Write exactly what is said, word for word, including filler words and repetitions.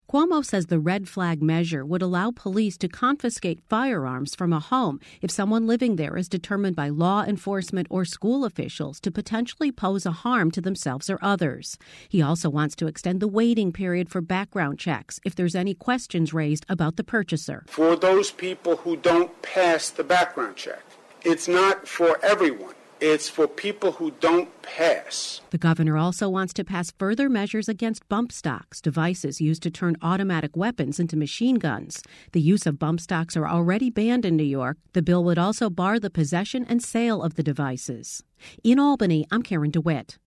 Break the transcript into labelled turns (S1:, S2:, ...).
S1: Cuomo says the red flag measure would allow police to confiscate firearms from a home if someone living there is determined by law enforcement or school officials to potentially pose a harm to themselves or others. He also wants to extend the waiting period for background checks if there's any questions raised about the purchaser.
S2: For those people who don't pass the background check, it's not for everyone. It's for people who don't pass.
S1: The governor also wants to pass further measures against bump stocks, devices used to turn automatic weapons into machine guns. The use of bump stocks are already banned in New York. The bill would also bar the possession and sale of the devices. In Albany, I'm Karen DeWitt.